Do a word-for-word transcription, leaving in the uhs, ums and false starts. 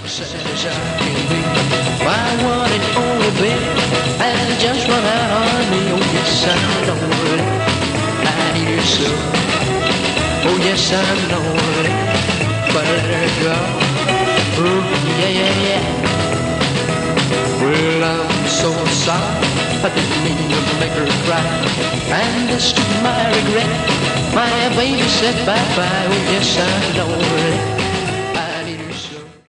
sad as I can be. My one and only baby has just run out on me. Oh yes, I know it. I hear so. Oh yes, I know it. But I let her go. Oh yeah, yeah, yeah. Well, I'm so sorry. I didn't mean to make her cry. And this to my regret, my baby said bye-bye. Oh yes, I know it.